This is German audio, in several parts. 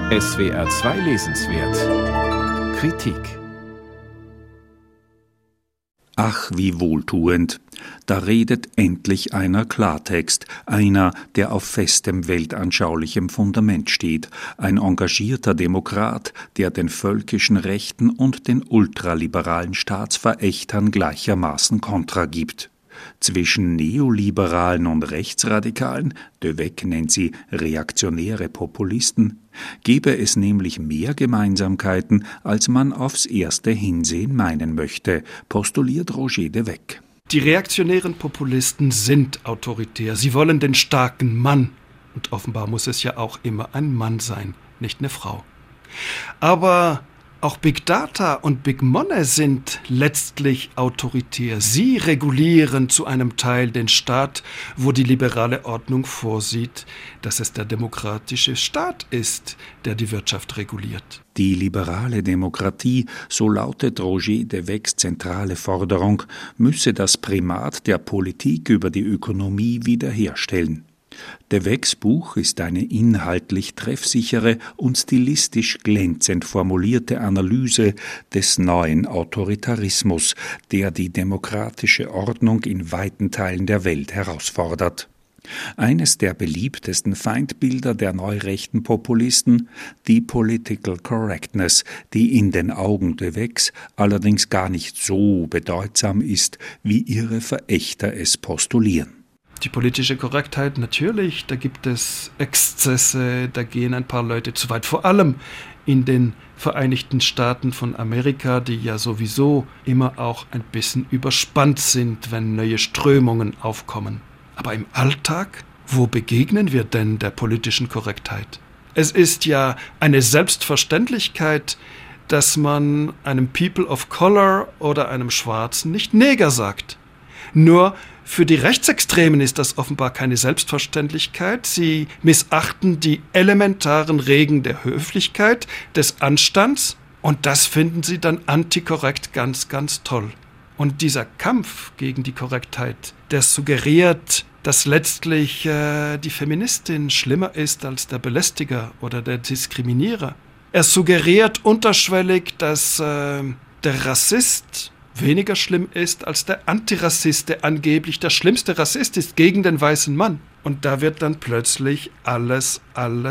SWR 2 Lesenswert Kritik. Ach, wie wohltuend. Da redet endlich einer Klartext, einer, der auf festem weltanschaulichem Fundament steht, ein engagierter Demokrat, der den völkischen Rechten und den ultraliberalen Staatsverächtern gleichermaßen Kontra gibt. Zwischen Neoliberalen und Rechtsradikalen, De Weg nennt sie reaktionäre Populisten, gebe es nämlich mehr Gemeinsamkeiten, als man aufs erste Hinsehen meinen möchte, postuliert Roger De Weg. Die reaktionären Populisten sind autoritär. Sie wollen den starken Mann. Und offenbar muss es ja auch immer ein Mann sein, nicht eine Frau. Aber auch Big Data und Big Money sind letztlich autoritär. Sie regulieren zu einem Teil den Staat, wo die liberale Ordnung vorsieht, dass es der demokratische Staat ist, der die Wirtschaft reguliert. Die liberale Demokratie, so lautet Roger De Wegs zentrale Forderung, müsse das Primat der Politik über die Ökonomie wiederherstellen. De Wegs Buch ist eine inhaltlich treffsichere und stilistisch glänzend formulierte Analyse des neuen Autoritarismus, der die demokratische Ordnung in weiten Teilen der Welt herausfordert. Eines der beliebtesten Feindbilder der neurechten Populisten, die Political Correctness, die in den Augen De Wegs allerdings gar nicht so bedeutsam ist, wie ihre Verächter es postulieren. Die politische Korrektheit, natürlich, da gibt es Exzesse, da gehen ein paar Leute zu weit, vor allem in den Vereinigten Staaten von Amerika, die ja sowieso immer auch ein bisschen überspannt sind, wenn neue Strömungen aufkommen. Aber im Alltag, wo begegnen wir denn der politischen Korrektheit? Es ist ja eine Selbstverständlichkeit, dass man einem People of Color oder einem Schwarzen nicht Neger sagt. Nur für die Rechtsextremen ist das offenbar keine Selbstverständlichkeit. Sie missachten die elementaren Regeln der Höflichkeit, des Anstands, und das finden sie dann antikorrekt ganz, ganz toll. Und dieser Kampf gegen die Korrektheit, der suggeriert, dass letztlich die Feministin schlimmer ist als der Belästiger oder der Diskriminierer. Er suggeriert unterschwellig, dass der Rassist weniger schlimm ist als der Antirassist, der angeblich der schlimmste Rassist ist gegen den weißen Mann. Und da wird dann plötzlich alles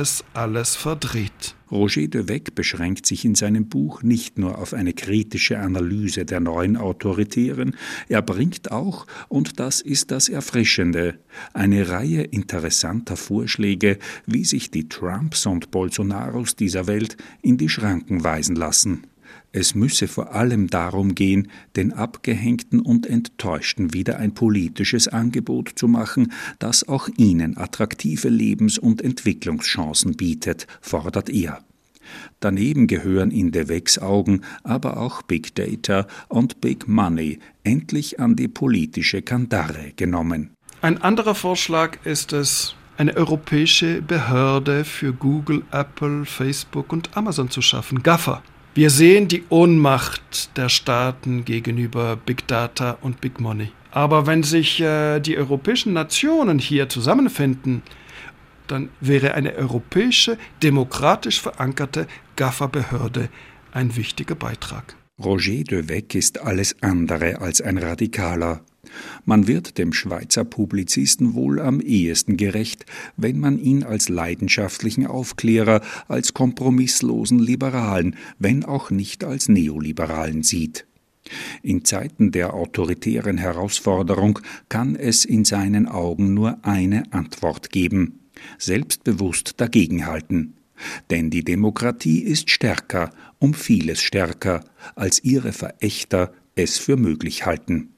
verdreht. Roger De Weg beschränkt sich in seinem Buch nicht nur auf eine kritische Analyse der neuen Autoritären, er bringt auch, und das ist das Erfrischende, eine Reihe interessanter Vorschläge, wie sich die Trumps und Bolsonaros dieser Welt in die Schranken weisen lassen. Es müsse vor allem darum gehen, den Abgehängten und Enttäuschten wieder ein politisches Angebot zu machen, das auch ihnen attraktive Lebens- und Entwicklungschancen bietet, fordert er. Daneben gehören in De Wegs Augen aber auch Big Data und Big Money endlich an die politische Kandare genommen. Ein anderer Vorschlag ist es, eine europäische Behörde für Google, Apple, Facebook und Amazon zu schaffen, GAFA. Wir sehen die Ohnmacht der Staaten gegenüber Big Data und Big Money. Aber wenn sich die europäischen Nationen hier zusammenfinden, dann wäre eine europäische, demokratisch verankerte GAFA-Behörde ein wichtiger Beitrag. Roger De Weg ist alles andere als ein Radikaler. Man wird dem Schweizer Publizisten wohl am ehesten gerecht, wenn man ihn als leidenschaftlichen Aufklärer, als kompromisslosen Liberalen, wenn auch nicht als Neoliberalen sieht. In Zeiten der autoritären Herausforderung kann es in seinen Augen nur eine Antwort geben: selbstbewusst dagegenhalten. Denn die Demokratie ist stärker, um vieles stärker, als ihre Verächter es für möglich halten.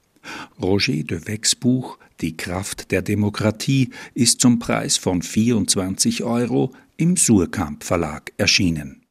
Roger De Wegs Buch »Die Kraft der Demokratie« ist zum Preis von 24 € im Suhrkamp Verlag erschienen.